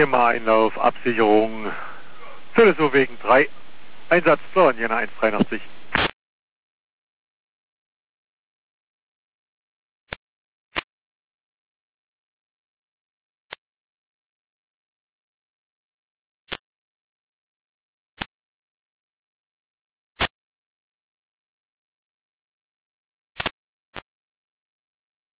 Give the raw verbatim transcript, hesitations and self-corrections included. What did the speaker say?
Thema Einlauf, Absicherung, Philosoph wegen drei, Einsatz zur Jena eins dreiundachtzig.